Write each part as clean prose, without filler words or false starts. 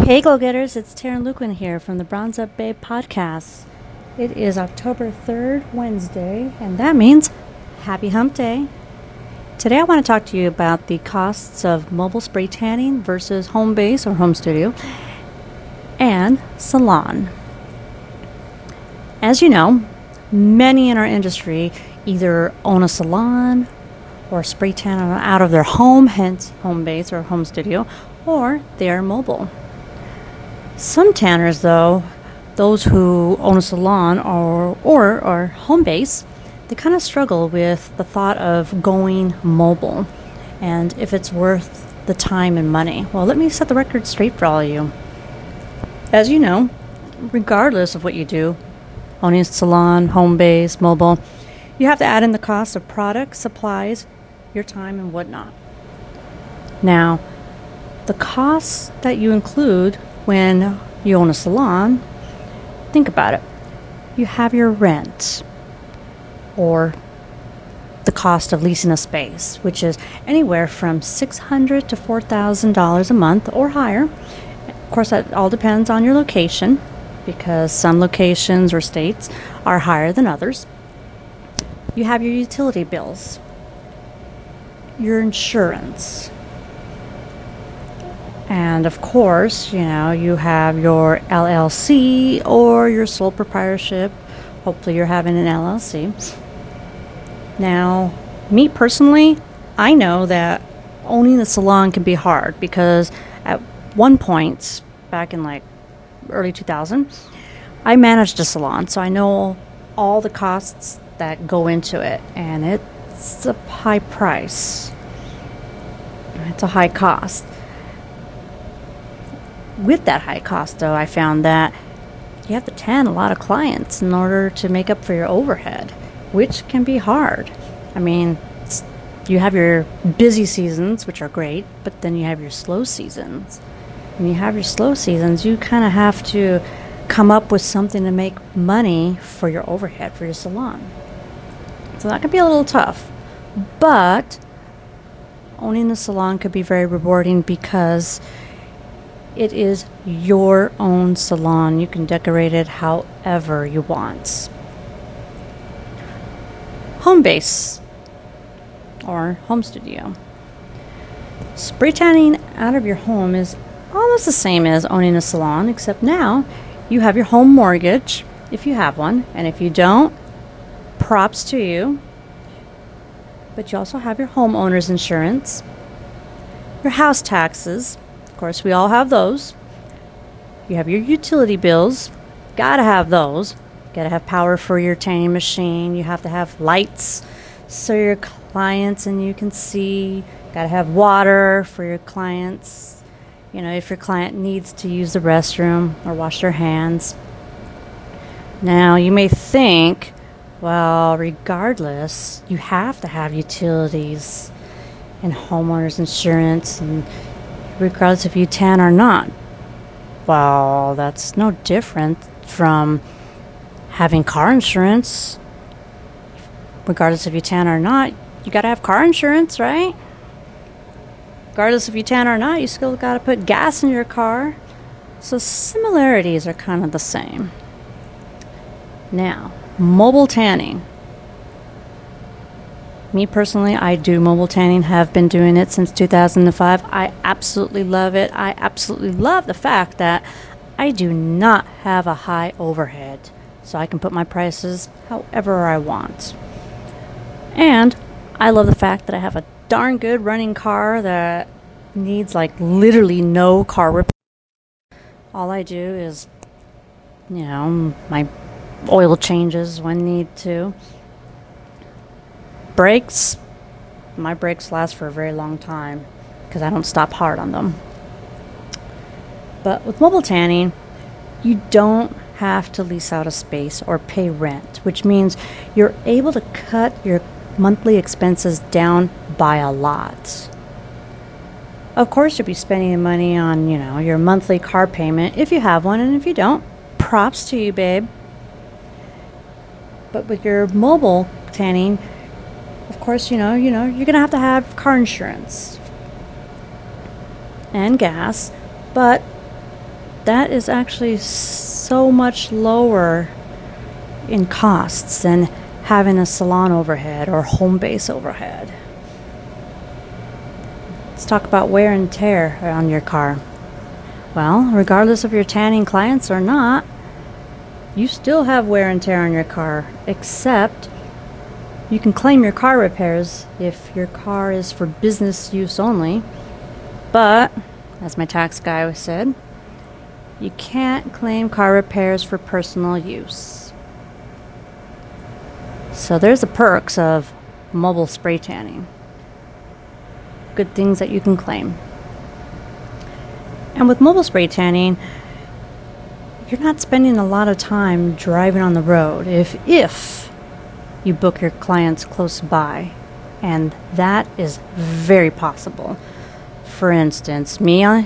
Hey, go-getters, it's Taryn Luquin here from the Bronze Up Babe podcast. It is October 3rd, Wednesday, and that means Happy Hump Day. Today I want to talk to you about the costs of mobile spray tanning versus home base or home studio and salon. As you know, many in our industry either own a salon or spray tan out of their home, hence home base or home studio, or they are mobile. Some tanners, though, those who own a salon or home base, they kind of struggle with the thought of going mobile and if it's worth the time and money. Well, let me set the record straight for all of you. As you know, regardless of what you do, owning a salon, home base, mobile, you have to add in the cost of products, supplies, your time, and whatnot. Now, the costs that you include when you own a salon, think about it. You have your rent or the cost of leasing a space, which is anywhere from $600 to $4,000 a month or higher. Of course, that all depends on your location because some locations or states are higher than others. You have your utility bills, your insurance, and of course, you have your LLC or your sole proprietorship. Hopefully you're having an LLC. Now, me personally, I know that owning a salon can be hard because at one point, back in early 2000, I managed a salon. So I know all the costs that go into it, and it's a high price. It's a high cost. With that high cost, though, I found that you have to tan a lot of clients in order to make up for your overhead, which can be hard. I mean, you have your busy seasons, which are great, but then you have your slow seasons. When you have your slow seasons, you kind of have to come up with something to make money for your overhead, for your salon. So that can be a little tough. But owning a salon could be very rewarding because it is your own salon. You can decorate it however you want. Home base or home studio. Spray tanning out of your home is almost the same as owning a salon, except now you have your home mortgage, if you have one, and if you don't, props to you. But you also have your homeowner's insurance, your house taxes. Of course, we all have those. You have your utility bills. Gotta have those. Gotta have power for your tanning machine. You have to have lights so your clients and you can see. Gotta have water for your clients. If your client needs to use the restroom or wash their hands. Now, you may think, well, regardless, you have to have utilities and homeowner's insurance and regardless if you tan or not. Well, that's no different from having car insurance. Regardless if you tan or not, you got to have car insurance, right? Regardless if you tan or not, you still got to put gas in your car. So similarities are kind of the same. Now, mobile tanning. Me personally, I do mobile tanning, have been doing it since 2005. I absolutely love it. I absolutely love the fact that I do not have a high overhead, so I can put my prices however I want. And I love the fact that I have a darn good running car that needs literally no car repair. All I do is, my oil changes when need to. Brakes, my brakes last for a very long time because I don't stop hard on them. But with mobile tanning, you don't have to lease out a space or pay rent, which means you're able to cut your monthly expenses down by a lot. Of course, you'll be spending money on, your monthly car payment if you have one, and if you don't, props to you, babe. But with your mobile tanning, of course, you're going to have car insurance and gas, but that is actually so much lower in costs than having a salon overhead or home base overhead. Let's talk about wear and tear on your car. Well, regardless of your tanning clients or not, you still have wear and tear on your car, except you can claim your car repairs if your car is for business use only. But, as my tax guy said, you can't claim car repairs for personal use. So there's the perks of mobile spray tanning. Good things that you can claim. And with mobile spray tanning, you're not spending a lot of time driving on the road if you book your clients close by. And that is very possible. For instance,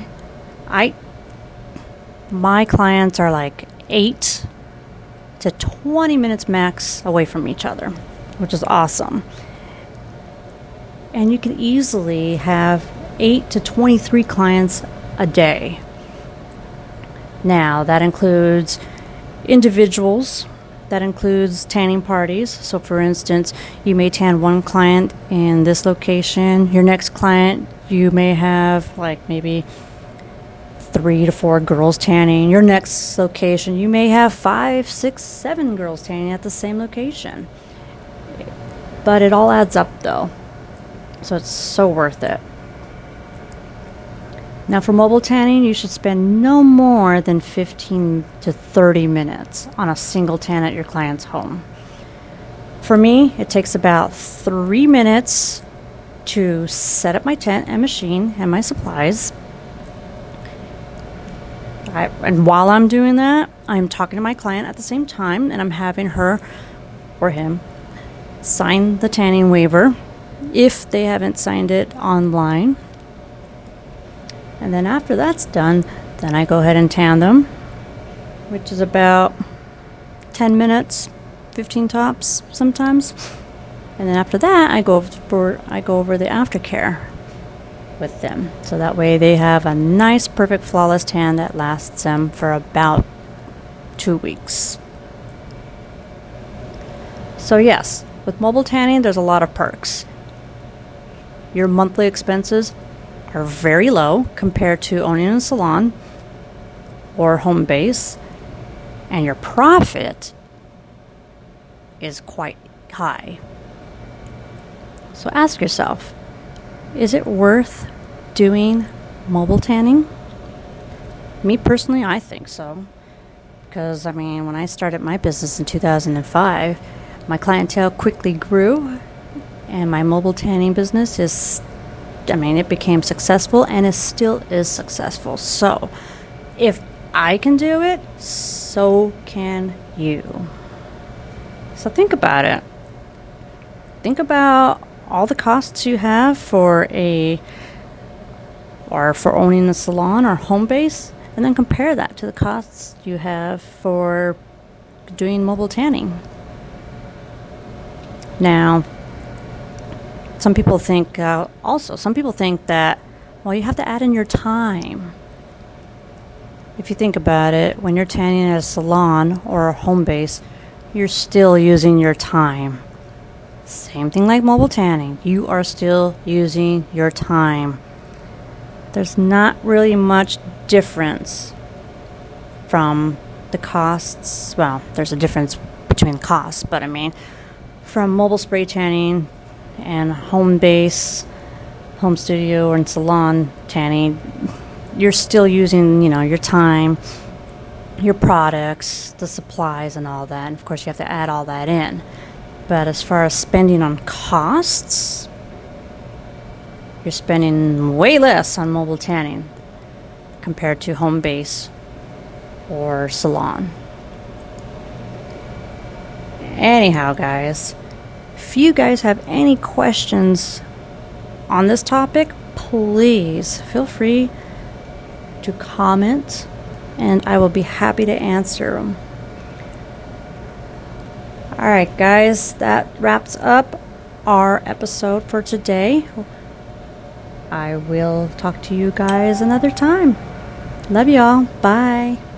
my clients are like 8 to 20 minutes max away from each other, which is awesome. And you can easily have 8 to 23 clients a day. Now, that includes individuals, that includes tanning parties. So, for instance, you may tan one client in this location. Your next client, you may have like maybe 3 to 4 girls tanning. Your next location, you may have 5, 6, 7 girls tanning at the same location. But it all adds up though. So it's so worth it. Now for mobile tanning, you should spend no more than 15 to 30 minutes on a single tan at your client's home. For me, it takes about 3 minutes to set up my tent and machine and my supplies. And while I'm doing that, I'm talking to my client at the same time, and I'm having her or him sign the tanning waiver if they haven't signed it online. And then after that's done, then I go ahead and tan them, which is about 10 minutes, 15 tops sometimes. And then after that, I go over the aftercare with them. So that way they have a nice, perfect, flawless tan that lasts them for about 2 weeks. So yes, with mobile tanning, there's a lot of perks. Your monthly expenses are very low compared to owning a salon or home base, and your profit is quite high. So ask yourself, is it worth doing mobile tanning? Me personally, I think so. Because, when I started my business in 2005, my clientele quickly grew, and my mobile tanning business it became successful, and it still is successful. So, if I can do it, so can you. So think about it. Think about all the costs you have for owning a salon or home base, and then compare that to the costs you have for doing mobile tanning. Now, some people think that, you have to add in your time. If you think about it, when you're tanning at a salon or a home base, you're still using your time. Same thing like mobile tanning. You are still using your time. There's not really much difference from the costs. Well, there's a difference between costs, but from mobile spray tanning and home base, home studio, and salon tanning, you're still using, your time, your products, the supplies, and all that. And of course, you have to add all that in. But as far as spending on costs, you're spending way less on mobile tanning compared to home base or salon. Anyhow, guys, if you guys have any questions on this topic, please feel free to comment, and I will be happy to answer them. All right, guys, that wraps up our episode for today. I will talk to you guys another time. Love you all. Bye.